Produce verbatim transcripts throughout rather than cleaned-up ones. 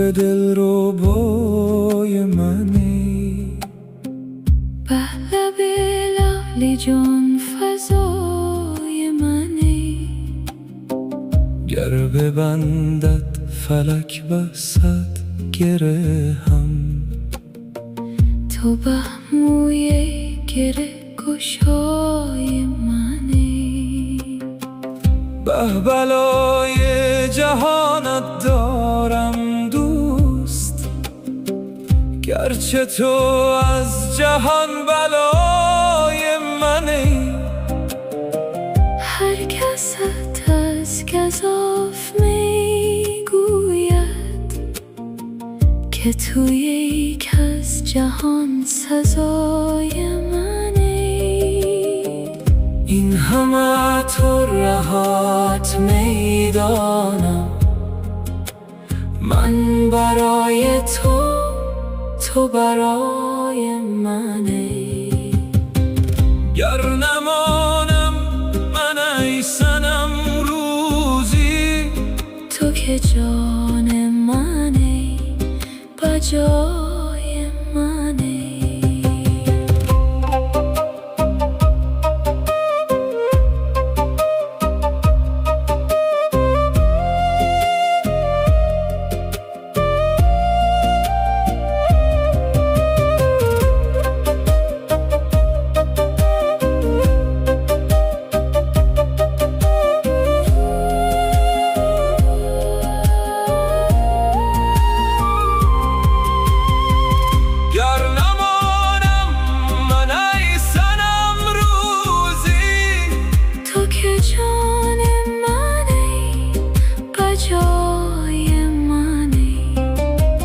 دلربای منی. پهلو لالی جان فضای منی. گر ببندد فلک وسط گره هم، تو بهموی گره گشای منی. به بلای جهانت دارم دوست، گرچه تو از جهان بلای منی. هر کست از گزاف می گوید که توی یک از جهان سزای منی. این همه تو رهات میدانم، من برای تو، تو برای منی. گر نمانم من ای صنم روزی، تو که جان منی بجای منی.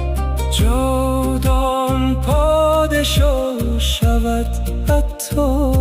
شود حتی